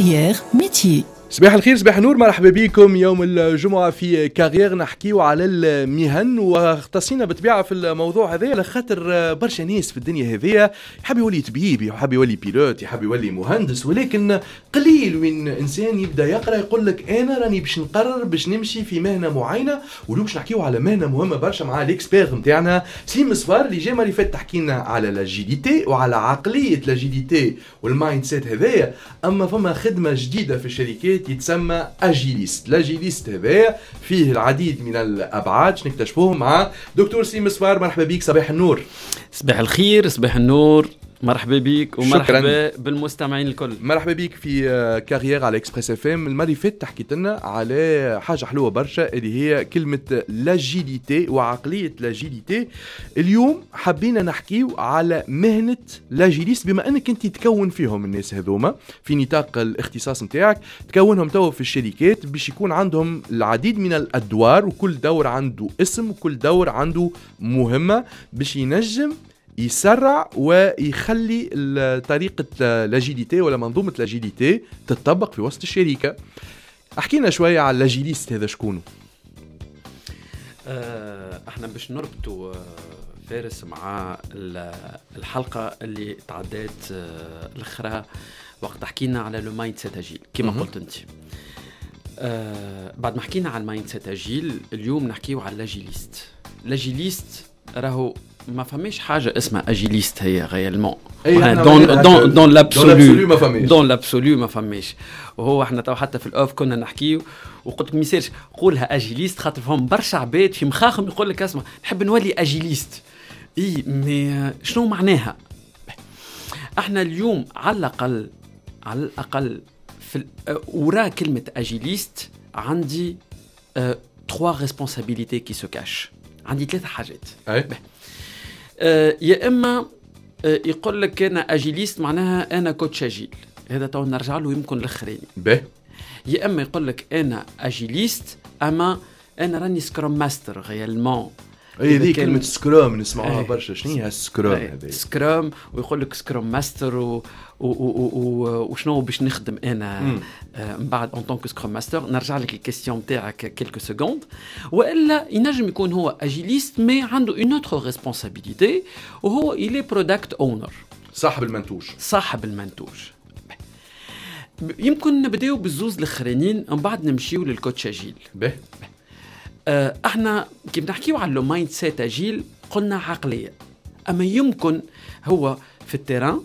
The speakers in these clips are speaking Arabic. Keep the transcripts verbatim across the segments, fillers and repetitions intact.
كارير ميتيي. صباح الخير صباح النور، مرحبا بكم يوم الجمعة في كارير. نحكيو على المهن واختصينا بطبيعة في الموضوع هذا لخاطر برشا ناس في الدنيا هذية يحب يولي طبيب، يحب يولي بيلوت، يحب يولي مهندس، ولكن قليل وين إنسان يبدأ يقرأ يقول لك أنا راني باش نقرر باش نمشي في مهنة معينة. ولو باش نحكيو على مهنة مهمة برشا مع الإكسبير نتاعنا سليم صفار اللي جا مرة فات تحكينا على لاجيليتي وعلى عقلية لاجيليتي والمايند سيت هذايا. أما فما خدمة جديدة في الشركات يتسمى اجيليست. الاجيليست هذا فيه العديد من الابعاد نكتشفوهم مع دكتور سليم صفار. مرحبا بك، صباح النور. صباح الخير صباح النور، مرحبا بك ومرحبا شكراً. بالمستمعين الكل مرحبا بك في كارير على اكسبريس اف ام. المره اللي فاتت حكيت لنا على حاجه حلوه برشا اللي هي كلمه لاجيليتي وعقليه لاجيليتي. اليوم حبينا نحكيو على مهنه لاجيليست، بما انك انت تكون فيهم الناس هذوما في نطاق الاختصاص نتاعك، تكونهم تو في الشركات باش يكون عندهم العديد من الادوار، وكل دور عنده اسم وكل دور عنده مهمه باش ينجم يسرع ويخلي طريقة لاجيليتي ولا منظومة لاجيليتي تتطبق في وسط الشركة. احكينا شوية على اللاجيليست هذا شكونه. أه احنا باش نربطوا فارس مع الحلقة اللي تعدات الاخرى وقت حكينا على لو مايند سيت اجيل كما قلت انت. أه بعد ما حكينا على المايند سيت اجيل، اليوم نحكيو على اللاجيليست. لاجيليست راهو ما فماش حاجه اسمها اجيليست هي غيالمون دون دون دون لابسولو ما فماش دون لابسولو ما فماش. وهو احنا تو حتى في الاوف كنا نحكيو وقلت لك ميسيرش قولها اجيليست خاطر فهم برشا عباد في مخاخهم يقول لك اسمع نحب نولي اجيليست. اي مي شنو معناها؟ احنا اليوم على الاقل على الاقل في وراء كلمه اجيليست عندي trois responsabilités qui se cachent. عندي ثلاثه حاجات. أي. آه يا اما آه يقول لك انا اجيليست معناها انا كوتش اجيل، هذا تو نرجع له يمكن الاخرين. به يا اما يقول لك انا اجيليست اما انا راني سكرام ماستر غيالمون. اي ذي كلمه سكرام نسمعوها برشا. شنو هي السكرام هذه؟ سكرام ويقول لك سكرام ماستر و وشنو باش نخدم انا من آه بعد اون طونك سكرام ماستر. نرجع لك الكيستيون تاعك كيلكو سكوند. والا ينجم يكون هو اجيليست مي عنده اون اوتر ريسبونسابيلتي وهو الي برودكت اونر، صاحب المنتوج. صاحب المنتوج. يمكن نبداو بالزوز الاخرانيين من بعد نمشيو للكوتش اجيل. به آه احنا كي بنحكيو على لو مايند سيت اجيل قلنا عقليه، اما يمكن هو في التيران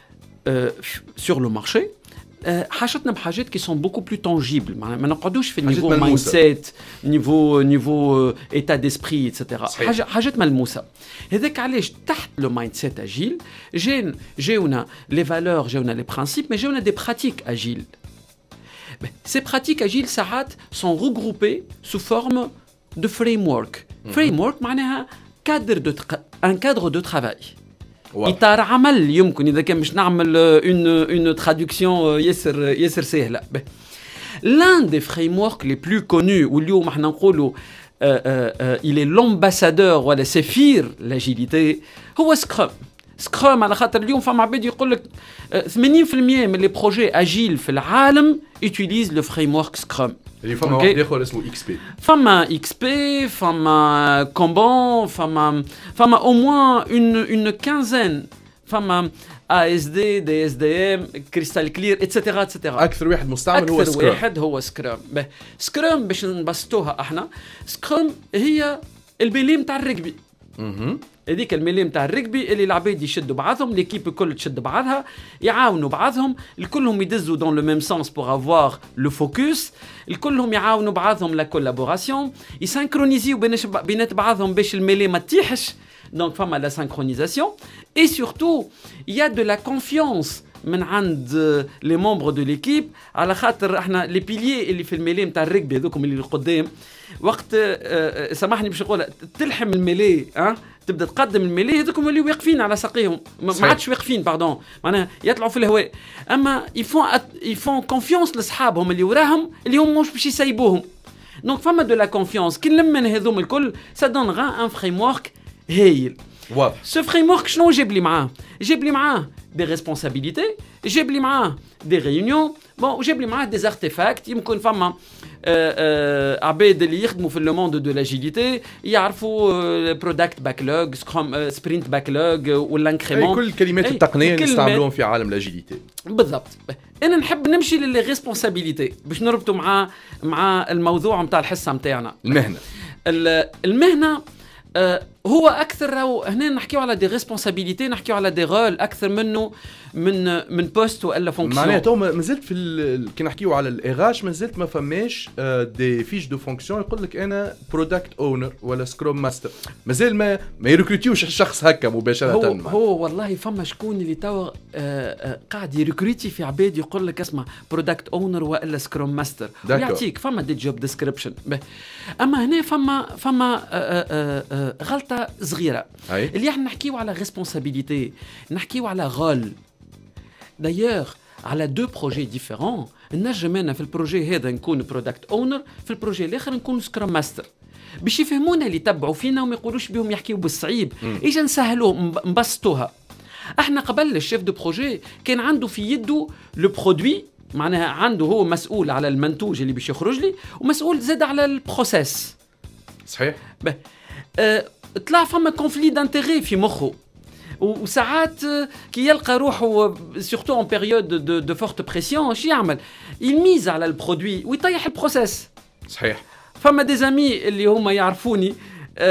sur le marché حاجتنا بحاجات qui sont beaucoup plus tangibles. ما نقعدوش في النيفو مايند سيت، نيفو نيفو ايتا ديسبري اتسيتيرا، حاجه حاجات ملموسه. هذاك علاش تحت لو مايند سيت اجيل جين جاونا لي فالور، جاونا لي برانسيب، مي جاونا دي براتيك اجيل. Ces pratiques agiles ساعات sont regroupées sous forme de framework. framework معناها cadre de un cadre de travail. إطار عمل. يمكن إذا كان مش نعمل une une traduction يسر يسر سهلة. L'un des frameworks les plus connus واليوم احنا نقولوا il est l'ambassadeur ولا سفير l'agilité هو سكرام. سكرام على خاطر اليوم فما عباد يقول لك ثمانين بالمئة من لي بروجي اجيل في العالم يوتيليز لو فريمورك سكرام. اللي فما واحد اخر اسمه اكس بي، فما اكس بي، فما كومبون، فما فما او موان اون اون كانزين، فما اي اس دي، دي اس دي ام، كريستال كلير اتسيتيرا اتسيتيرا. اكثر واحد مستعمل هو سكرام. اكثر واحد هو سكرام. سكرام باش نبسطوها احنا، سكرام هي البيلي نتاع الركبي. اها هذيك الميلي نتاع الركبي اللي العباد يشدوا بعضهم، ليكيب الكل تشد بعضها، يعاونوا بعضهم، الكلهم يدزوا دون لو ميم سونس بور افوار لو فوكس، الكلهم يعاونوا بعضهم لا كولابوراسيون، يسانكرونيزيو بينات بعضهم باش الميلي ما تطيحش. دونك فما لا سانكرونيزاسيون اي سورتو يا دو لا كونفيونس من عند لي ممبر دو ليكيب، على خاطر احنا لي بيليي اللي في الميلي نتاع الركبي هذوكم اللي قدام وقت آه سامحني باش نقولها تلحم الميلي ها تبدا تقدم الميلي هذوكم اللي واقفين على ساقيهم ما عادش واقفين باردون معناها يطلعوا في الهواء. اما يفون يفون كونفيونس لاصحابهم اللي وراهم اللي هم مش باش يسيبوهم. دونك فما دو لا كونفيونس كي نلمن هذوم الكل سا دونغا ان فريمورك هايل. واضح. Ce framework شنو جاب لي معاه؟ جاب لي معاه des responsabilités, جاب لي معاه دي ريونيون بون وجاب لي معاه دي ارتيفاكت يمكن فما عباد اللي يخدموا في لو موند دو لاجيليتي يعرفوا برودكت باكلوج سكرام سبرينت باكلوج ولا انكريمون كل كلمات التقنيه اللي نستعملوهم في عالم لاجيليتي بالضبط. انا نحب نمشي للي ريسبونسابيلتي باش نربطوا مع مع الموضوع نتاع الحصه نتاعنا المهنه. المهنه أه هو اكثر راهو هنا نحكيو على دي ريسبونسابيلتي نحكيو على دي رول اكثر منه من من بوست ولا فونكسيون. معناها تو مازلت في ال... كي نحكيو على الاغاش مازلت ما فماش دي فيش دو فونكسيون يقول لك انا برودكت اونر ولا سكروم ماستر مازال ما ما يركروتيوش الشخص هكا مباشره. هو, هو والله فما شكون اللي تو قاعد يركروتي في عباد يقول لك اسمع برودكت اونر ولا سكروم ماستر ويعطيك فما دي جوب ديسكريبشن. اما هنا فما فما آآ آآ غلطه صغيره أي. اللي احنا نحكيو على ريسبونسابيلتي نحكيو على غول دايوغ على دو بروجي ديفيرون. نجم انا في البروجي هذا نكون برودكت اونر في البروجي الاخر نكون سكرام ماستر باش يفهمونا اللي يتبعوا فينا وما يقولوش بهم يحكيوا بالصعيب اجا نسهلوا نبسطوها. احنا قبل الشيف دو بروجي كان عنده في يده لو برودوي معناها عنده هو مسؤول على المنتوج اللي باش يخرج لي ومسؤول زاد على البروسيس. صحيح. به أه طلع فما كونفلي دانتيغي في مخه وساعات كي يلقى روحه سورتو ان بيريود دو دو فورت بريسيون شي يعمل يميز على البرودوي ويطيح البروسيس. صحيح. فما دي زامي اللي هما يعرفوني أه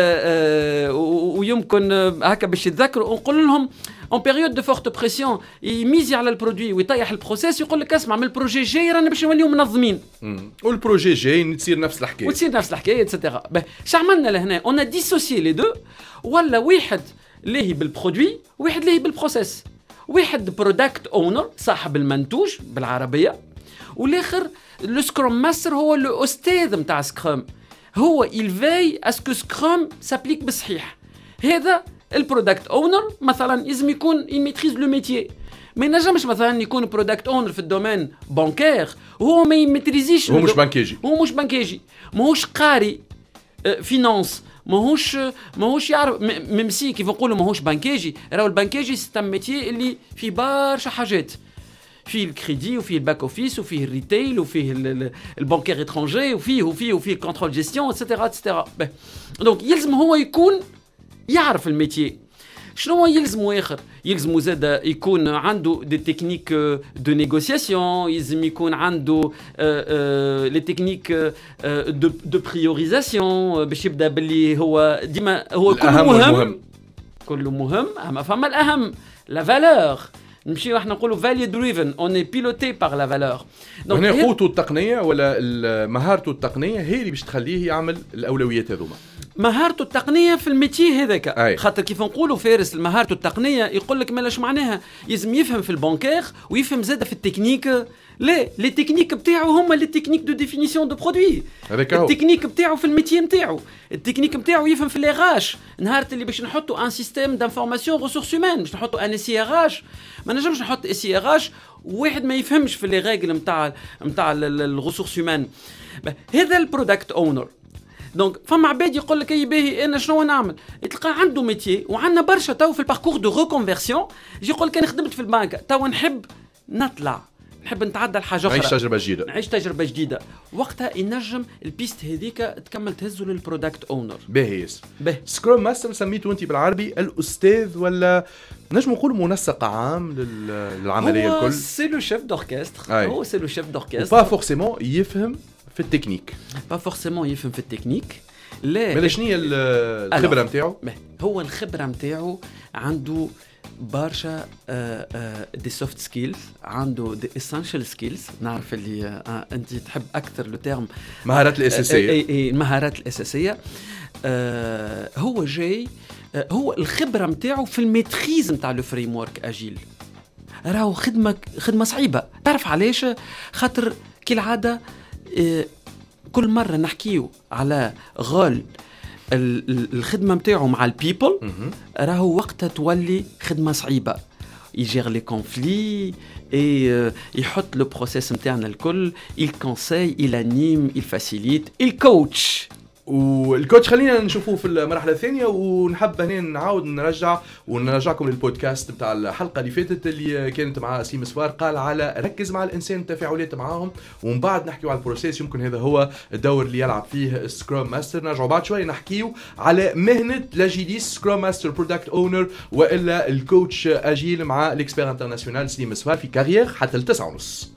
أه ويمكن هكا باش يتذكروا ونقول لهم ان بيريود دو فورت بريسيون يميزي على البرودوي ويطيح البروسيس يقول لك اسمع من البروجي جاي رانا باش نوليو منظمين والبروجي جاي تصير نفس الحكايه وتصير نفس الحكايه اتسيتيرا. شو عملنا لهنا اون ا ديسوسيي لي دو ولا واحد ليه بالبرودوي واحد ليه بالبروسيس. واحد برودكت اونر صاحب المنتوج بالعربيه والاخر لو سكرام ماستر هو لو استاذ نتاع سكرام هو يلفاي اسكو سكرام سابليك بصحيح. هذا البرودكت اونر مثلا لازم يكون يميتريز لو ميتيي ما ينجمش مثلا يكون برودكت اونر في الدومين بانكير وهو ما يميتريزيش هو مش بانكيجي هو مش بانكيجي ماهوش قاري فينانس ماهوش ماهوش يعرف ممسي كيف نقولوا ماهوش بانكيجي. راهو البانكيجي سي ان ميتيي اللي فيه برشا حاجات فيه الكريدي وفيه الباك اوفيس وفيه الريتيل وفيه البانكير اترونجي وفيه وفيه وفيه الكونترول جيستيون اتسيتيرا اتسيتيرا. دونك يلزم هو يكون يعرف الميتيي. شنو يلزمو اخر يلزمو زاد يكون عنده دي تكنيك دو نيغوسياسيون يلزم يكون عنده لي تكنيك دو دو بريوريزاسيون باش يبدا باللي هو ديما هو كله مهم كله مهم اما فما الاهم لا فالور نمشيو احنا نقولوا فاليو دريفن اون اي بيلوتي بار لا فالور. دونك هنا قوته التقنيه ولا مهارته التقنيه هي اللي باش تخليه يعمل الاولويات هذوما. مهارته التقنيه في الميتي هذاك خاطر كيف نقولوا فارس مهارته التقنيه يقول لك مالاش معناها يلزم يفهم في البانكير ويفهم زاده في التكنيك. لا لي تكنيك بتاعو هما لي تكنيك دو ديفينيسيون دو برودوي. التكنيك بتاعو في الميتي نتاعو التكنيك بتاعو يفهم في ليغاش نهار اللي باش نحطوا ان سيستيم دانفورماسيون ريسورس هيومان باش نحطوا ان سي ار اش ما نجمش نحط سي ار اش واحد ما يفهمش في لي ريغل نتاع نتاع الريسورس هيومان. هذا البرودكت اونر. دونك فما عباد يقول لك اي باهي انا شنو نعمل تلقى عنده ميتي وعندنا برشا تو في الباركور دو ريكونفيرسيون يجي يقول لك انا خدمت في البنك تو نحب نطلع نحب نتعدى لحاجه اخرى نعيش تجربه جديده نعيش تجربه جديده وقتها ينجم البيست هذيك تكمل تهزه للبرودكت اونر. باهي سكروم ماستر سميته انت بالعربي الاستاذ ولا نجم نقول منسق عام للعمليه الكل. هو سي لو شيف دوركستر هو سي لو شيف دوركستر با فورسيمون يفهم في التكنيك با فورسيمون يفهم في التكنيك. لا مالا شنو هي الخبره نتاعو؟ هو الخبره نتاعو عنده برشا دي سوفت سكيلز عنده دي اسينشال سكيلز. نعرف اللي آه انت تحب اكثر لو تيرم مهارات الاساسيه. اي اي المهارات الاساسيه. آه هو جاي آه هو الخبره نتاعو في الميتريز نتاع لو فريم ورك اجيل. راهو خدمه خدمه صعيبه. تعرف علاش؟ خاطر كالعاده آه كل مره نحكيو على غول الخدمه نتاعو مع البيبل راهو وقتها تولي خدمه صعيبه. يجير لي كونفلي اي يحط لو بروسيس نتاعنا الكل il conseille il anime il facilite il coach والكوتش خلينا نشوفوه في المرحله الثانيه، ونحب هنا نعاود نرجع ونرجعكم للبودكاست بتاع الحلقه اللي فاتت اللي كانت مع سيم صفار، قال على ركز مع الانسان التفاعلات معاهم، ومن بعد نحكيو على البروسيس. يمكن هذا هو الدور اللي يلعب فيه سكرام ماستر. نرجعوا بعد شوي نحكيو على مهنه لاجيليس سكرام ماستر برودكت اونر والا الكوتش اجيل مع الاكسبير انترناسيونال سيم صفار في كارير حتى التسعة ونص.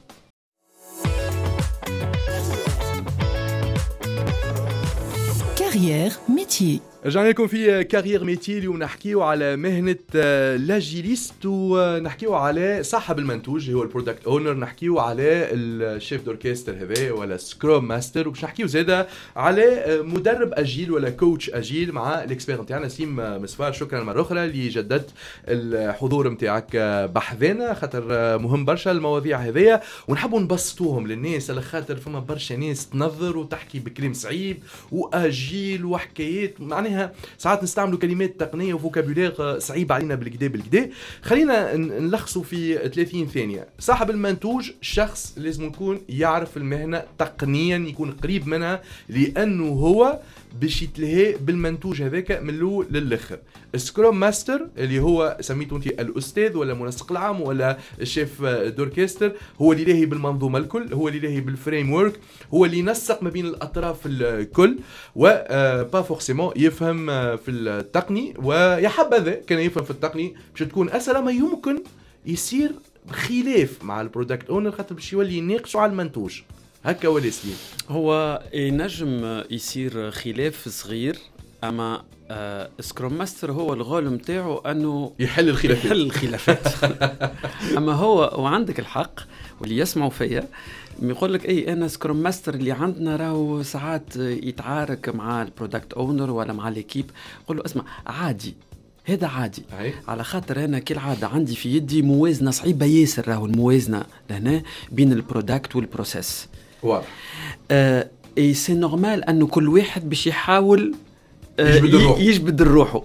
كارير ميتي. رجعنا لكم في كارير ميتي اليوم نحكيو على مهنة لاجيليست، ونحكيو على صاحب المنتوج اللي هو البرودكت اونر، نحكيو على الشيف دوركستر هذا ولا سكروم ماستر، وباش نحكيو زاده على مدرب اجيل ولا كوتش اجيل مع الاكسبير نتاعنا سيم مصفار. شكرا مره اخرى اللي جددت الحضور نتاعك بحذانا، خاطر مهم برشا المواضيع هذيا ونحبوا نبسطوهم للناس، على خاطر فما برشا ناس تنظر وتحكي بكلام صعيب واجيل وحكايات، معناها ساعات نستعملوا كلمات تقنيه وفوكابولير صعيب علينا بالكدا بالكدا. خلينا نلخصوا في ثلاثين ثانيه. صاحب المنتوج شخص لازم يكون يعرف المهنه تقنيا، يكون قريب منها، لانه هو باش يتلهي بالمنتوج هذاك من الاول للاخر. سكروم ماستر اللي هو سميته انت الاستاذ ولا منسق العام ولا الشيف دوركستر، هو اللي لاهي بالمنظومه الكل، هو اللي لاهي بالفريم ورك، هو اللي ينسق ما بين الاطراف الكل، و با فورسيمون يفهم في التقني، ويحبذا كان يفهم في التقني باش تكون اسهل ما يمكن يصير خلاف مع البرودكت اونر، خاطر باش يولي يناقشوا على المنتوج. هكا ولا سليم؟ هو ينجم يصير خلاف صغير، اما آه سكروم ماستر هو الغول نتاعو انه يحل الخلافات يحل الخلافات اما هو وعندك الحق، واللي يسمعوا فيا يقول لك اي انا سكروم ماستر اللي عندنا راهو ساعات يتعارك مع البرودكت اونر ولا مع ليكيب. قول له اسمع عادي، هذا عادي، أي. على خاطر انا كالعاده عندي في يدي موازنه صعيبه ياسر، راهو الموازنه لهنا بين البرودكت والبروسيس. واضح. آه اي سي نورمال انه كل واحد باش يحاول آه يجبد الروح. يجبد الروحه.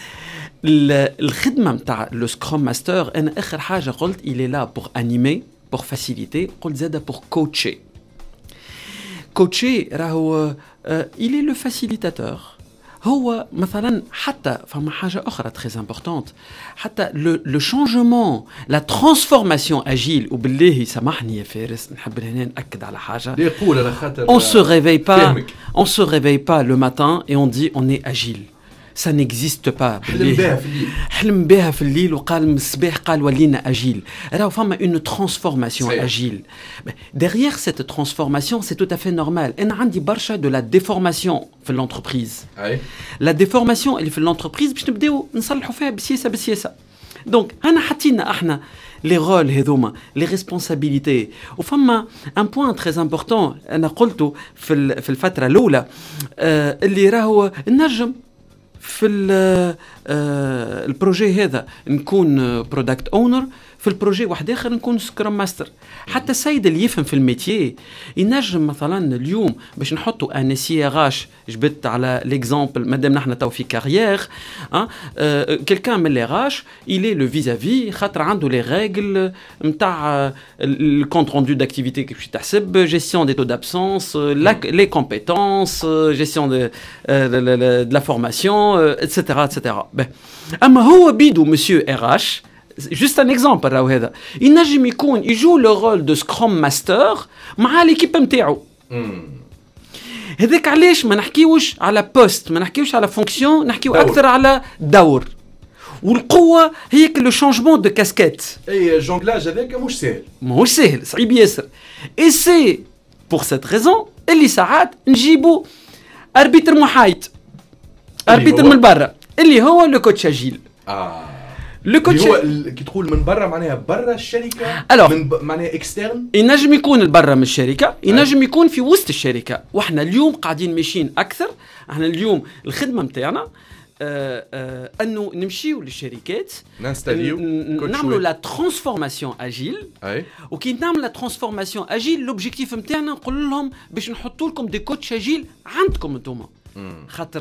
الخدمه نتاع لو سكروم ماستر انا اخر حاجه قلت il est là pour animer pour faciliter، قلت زاده pour coacher. coacher راهو آه il est le facilitateur. هو مثلا حتى فما حاجه اخرى très importante، حتى لو شانجمون لا ترانسفورماسيون اجيل، وبالله سامحني يا فارس نحب هنا ناكد على حاجه. يقول على خاطر on se réveille pas on se réveille pas le matin et on dit on est agile. ça n'existe pas. حلم بها في الليل حلم بها في الليل وقال من الصباح قال ولينا اجيل. راهو فما une transformation agile. derrière cette transformation c'est tout à fait normal. انا عندي برشا de la déformation في l'entreprise. أي. la déformation اللي في l'entreprise باش نبداو نصلحوا فيها بسياسه بسياسه. دونك انا حطينا احنا لي رول هذوما لي ريسبونسابيلتي، وفما ان بوين تري امبورطون انا قلته في في الفتره الاولى آه اللي راهو نجم في البروجي هذا نكون برودكت اونر، في البروجي واحد اخر نكون سكرام ماستر. حتى السيد اللي يفهم في الميتيي ينجم مثلا اليوم باش نحطوا ان سي ار اش، جبت على ليكزامبل مادام نحن تو في كارير اه كلكان من لي راش الي لو فيزافي، خاطر عنده لي ريغل نتاع الكونت روندو داكتيفيتي كيفاش تحسب، جيستيون دي تو دابسونس، لي كومبيتونس، جيستيون دو لا فورماسيون اتسيتيرا اتسيتيرا. اما هو بيدو مسيو ار اش juste un exemple راهو هذا ينجم يكون يجو لو رول دو سكروم ماستر مع ليكيب نتاعو. هذاك علاش ما نحكيوش على بوست، ما نحكيوش على فونكسيون، نحكيو دور. اكثر على دور. والقوه هي لو شانجمون دو كاسكيت. اي جونغلاج هذاك مش سهل، ماهوش سهل، صعيب ياسر. اي سي بور سيت ريزون اللي ساعات نجيبو اربيتر محايد، اربيتر من برا اللي هو لو كوتش اجيل. اه لو كوتش هو كي تقول من برا معناها برا الشركه، من ب... معناها اكسترن. ينجم يكون البرا من الشركه، ينجم يكون في وسط الشركه. واحنا اليوم قاعدين ماشيين اكثر، احنا اليوم الخدمه نتاعنا آه آه انه نمشيو للشركات نستديو نعملوا لا ترانسفورماسيون اجيل. وكي نعمل لا ترانسفورماسيون اجيل لوبجيكتيف نتاعنا نقول لهم باش نحطوا لكم دي كوتش اجيل عندكم انتوما، خاطر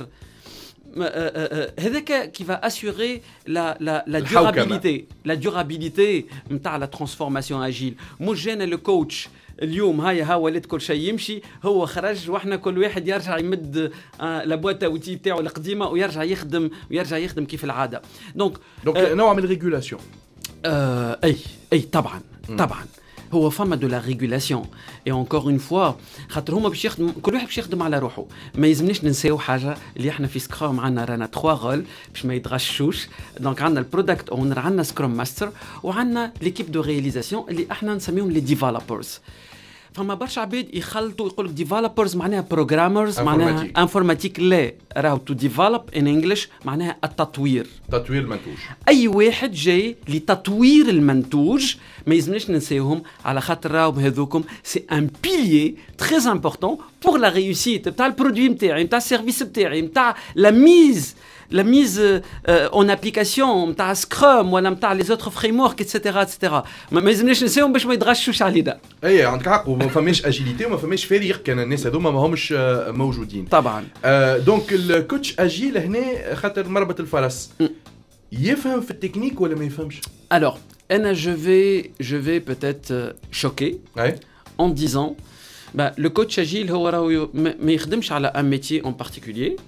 هذاك qui va assurer la la la durabilité la durabilité نتاع la transformation agile. مش جانا لو كوتش اليوم هاي ها ولد كل شيء يمشي، هو خرج واحنا كل واحد يرجع يمد آه لابواتا وتي بتاعه القديمه ويرجع يخدم ويرجع يخدم كيف العاده. دونك دونك آه نوع من الريغولاسيون. آه اي اي طبعا طبعا هو فما دو لا ريغولاسيون اي انكور اون فوا، خاطر هما باش يخدم كل واحد باش يخدم على روحه. ما يلزمنيش ننساو حاجه اللي احنا في سكرام عندنا رانا ثلاثة رول باش ما يتغشوش. دونك عندنا البرودكت اونر، عندنا سكرام ماستر، وعندنا ليكيب دو رياليزاسيون اللي احنا نسميهم لي ديفلوبرز. فما برشا عباد يخلطوا يقولوا ديفلوبرز معناها بروجرامرز معناها انفورماتيك. لا، راهو تو ديفلوب ان انجلش معناها التطوير، تطوير المنتوج. اي واحد جاي لتطوير المنتوج ما يلزمناش ننساوهم، على خاطر راهم هذوكم سي ان بيليي تري امبورطون بور لا ريوسيت نتاع البرودوي نتاعي، نتاع السيرفيس نتاعي، نتاع لا ميز la mise euh, en application نتاع سكرام ولا نتاع لي زوتر فريمورك ايتترا ايتترا. ما يلزمناش نساوم باش ما يتغشوش علينا. اي عندك حق، وما فماش اجيليتي وما فماش فريق، كان الناس هذوما ما همش موجودين طبعا. آه دونك الكوتش اجيل هنا خاطر مربط الفرس يفهم في التكنيك ولا ما يفهمش؟ Alors انا je vais je vais peut-être choquer en disant bah le coach agile هو راهو ما يخدمش على un métier en particulier.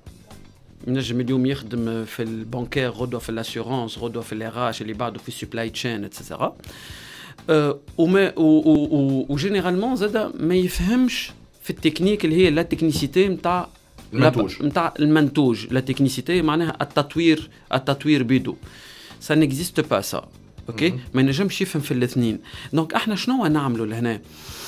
نجم اليوم يخدم في البنكير، غدوه في الاسيورانس، غدوه في الاراش، اللي بعده في السبلاي تشين اتسيتيرا. أه وما وجينيرالمون زاد ما يفهمش في التكنيك اللي هي لا تكنيسيتي نتاع المنتوج نتاع المنتوج. لا تكنيسيتي معناها التطوير، التطوير بيدو سا نيكزيست با سا. اوكي ما ينجمش يفهم في الاثنين. دونك احنا شنو نعملوا لهنا؟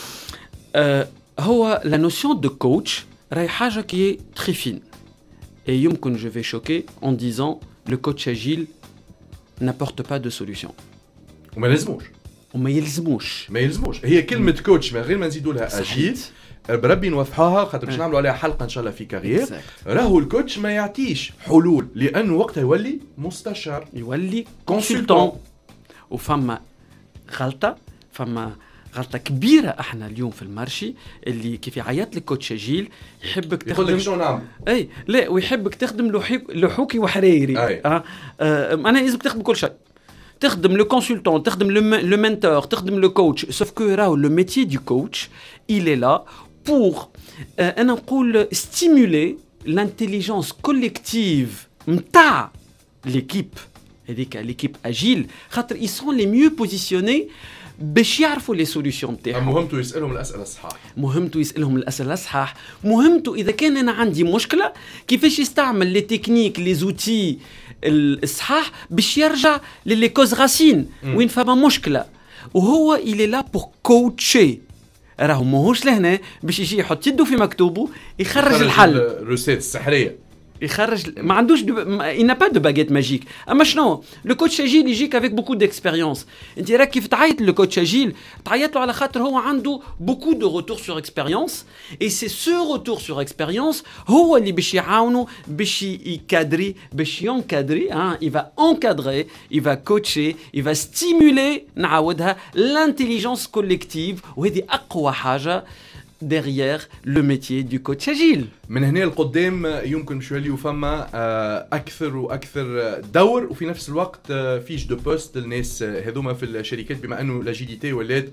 أه هو لا نوسيون دو كوتش راهي حاجه كي تري فين. Et يمكن je vais choquer en disant le coach agile n'apporte pas de solution. وما يلزموش وما يلزموش ما يلزموش هي كلمة كوتش من غير ما نزيدوا لها اجيل بربي نوضحوها، خاطر باش نعملوا عليها حلقة ان شاء الله في كارير. راهو الكوتش ما يعطيش حلول، لأنه وقتها يولي مستشار، يولي كونسلتون. وفما غلطة، فما غلطة كبيرة احنا اليوم في المارشي، اللي كيف يعيط لك كوتش اجيل يحبك تخدم يقول لك شنو نعمل. اي لا، ويحبك تخدم لحوكي وحريري. اه, آه انا لازم تخدم كل شيء، تخدم لو كونسلتون، تخدم لو منتور، تخدم لو كوتش. سوف كو راهو لو ميتي دو كوتش il est là pour آه انا نقول ستيمولي لانتيليجنس كوليكتيف نتاع ليكيب هذيك، ليكيب اجيل، خاطر ils sont les mieux positionnés باش يعرفوا لي سوليوشن تاعهم. مهمته يسالهم الاسئله الصحاح، مهمته يسالهم الاسئله الصحاح، مهمته اذا كان انا عندي مشكله كيفاش يستعمل لي تكنيك لي زوتي الصحاح باش يرجع للي كوز راسين وين فما مشكله. وهو الي لا بور كوتشي، راهو ماهوش لهنا باش يجي يحط يده في مكتوبه يخرج الحل الروسيت السحريه، يخرج ما عندوش دو... il n'a pas de baguette magique. اما شنو لو كوتش اجيل يجيك افيك بوكو ديكسبيريونس. انت راك كيف تعيط لو كوتش اجيل تعيط له على خاطر هو عنده بوكو دو روتور سور اكسبيريونس، اي سي سو روتور سور اكسبيريونس هو اللي باش يعاونوا باش يكادري باش ينكادري. ها il va encadrer, il va coacher, il va stimuler نعاودها l'intelligence collective. وهذه اقوى حاجه derrière le métier du coach agile. من هنا القدام يمكن باش يوليو فما اكثر واكثر دور، وفي نفس الوقت فيش دو بوست للناس هذوما في الشركات، بما انه لاجيليتي ولات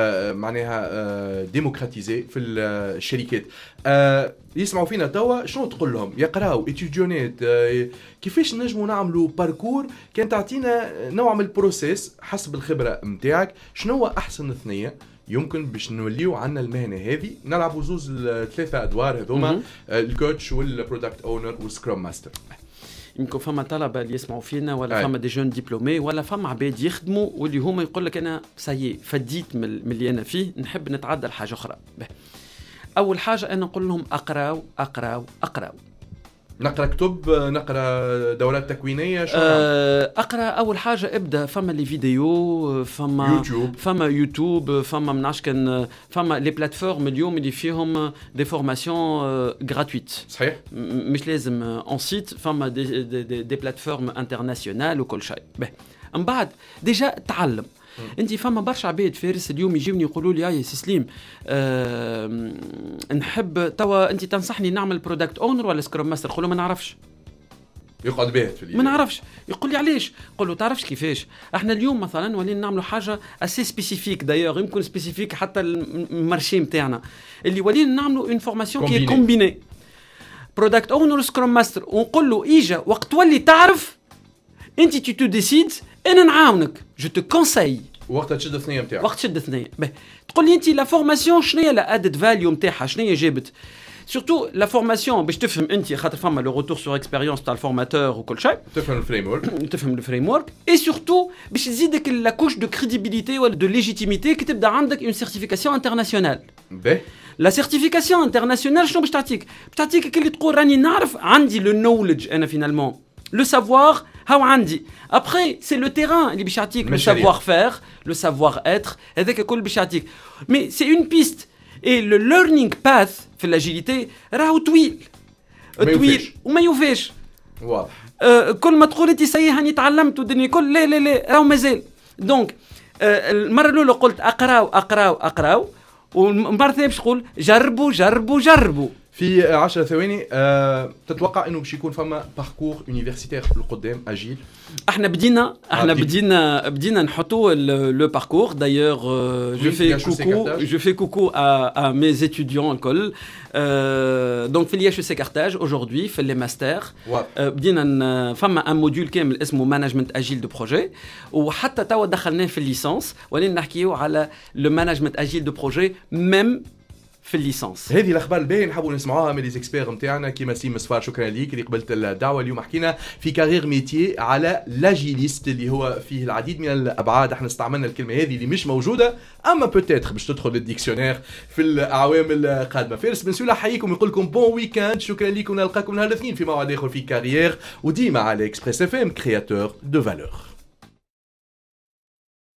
معناها ديموكراتيزي في الشركات. يسمعوا فينا توا شنو تقول لهم؟ يقراو اتيديونات كيفاش نجموا نعملوا باركور؟ كان تعطينا نوع من البروسيس حسب الخبره نتاعك، شنو هو احسن ثنيه يمكن باش نوليو عنا المهنه هذه نلعبوا زوز الثلاثه ادوار هذوما، الكوتش والبرودكت اونر والسكرام ماستر. يمكن فما طلبه اللي يسمعوا فينا ولا أي. فما دي جون ديبلومي ولا فما عباد يخدموا واللي هما يقول لك انا سايي فديت من اللي انا فيه، نحب نتعدى لحاجه اخرى. اول حاجه انا نقول لهم اقراو اقراو اقراو نقرا كتب، نقرا دورات تكوينيه، شو أه اقرا اول حاجه ابدا. فما لي فيديو، فما يوتيوب، فما يوتيوب، فما مناش كان فما لي بلاتفورم اليوم اللي فيهم دي فورماسيون غراتويت. صحيح، مش لازم اون سيت، فما دي دي, دي, دي بلاتفورم انترناسيونال وكل شيء. من بعد ديجا تعلم. انت فما برشا عباد فارس اليوم يجيوني يقولوا لي يا سليم أه نحب توا انت تنصحني نعمل برودكت اونر ولا سكرام ماستر؟ نقول له ما نعرفش. يقعد باهت في ما نعرفش. يقول لي علاش؟ نقول له تعرفش كيفاش احنا اليوم مثلا ولينا نعملوا حاجه اسي سبيسيفيك دايوغ يمكن سبيسيفيك حتى المارشي نتاعنا اللي ولينا نعملوا اون فورماسيون كي كومبيني برودكت اونر سكرام ماستر ونقول له اجا وقت تولي تعرف انت تي تو ديسيد انا نعاونك جو تو كونساي وقت تشد الثنيه نتاعك وقت تشد الثنيه تقول لي انت لا فورماسيون شنو هي لا ادد فاليو نتاعها شنو هي جابت surtout la formation باش تفهم انت خاطر فما لو روتور سور اكسبيريونس تاع الفورماتور وكل شيء تفهم الفريم ورك تفهم الفريم ورك اي سورتو باش تزيدك لا كوش دو كريديبيليتي ولا دو ليجيتيميتي كي تبدا عندك اون سيرتيفيكاسيون انترناسيونال باهي لا سيرتيفيكاسيون انترناسيونال شنو باش تعطيك تعطيك كي تقول راني نعرف عندي لو نولج انا فينالمون لو سافوار هاو عندي ابري سي لو تيران اللي باش يعطيك لو سافوار فير لو سافوار اتر هذاك الكل باش يعطيك مي سي اون بيست اي لو ليرنينغ باث في الاجيليتي راهو طويل طويل وما يوفيش واضح آه كل ما تقول انت سي هاني تعلمت والدنيا كل لا لا لا راهو مازال دونك آه المره الاولى قلت اقراو اقراو اقراو والمره الثانيه باش نقول جربوا جربوا جربوا في عشر ثواني أه تتوقع انه باش يكون فما باركور يونيفرسيتير لقدام اجيل احنا بدينا احنا بدينا بدينا نحطوا لو باركور دايوغ جو في كوكو جو في كوكو ا مي étudiants الكل دونك في الياش سي كارتاج اجوردي في لي ماستر بدينا فما ان موديول كامل اسمه مانجمنت اجيل دو بروجي وحتى توا دخلناه في الليسانس ولين نحكيو على لو مانجمنت اجيل دو بروجي ميم في الليسانس. هذه الاخبار الباهيه نحبوا نسمعوها من لي زيكسبير نتاعنا كيما سيم مصفار شكرا ليك اللي قبلت الدعوه. اليوم حكينا في كارير ميتي على لاجيليست اللي هو فيه العديد من الابعاد. احنا استعملنا الكلمه هذه اللي مش موجوده اما بوتيتر باش تدخل للديكسيونير في الاعوام القادمه. فارس بن سوله حييكم يقول لكم بون ويكاند شكرا لكم نلقاكم نهار الاثنين في موعد اخر في كارير وديما على اكسبريس اف ام كرياتور دو فالور.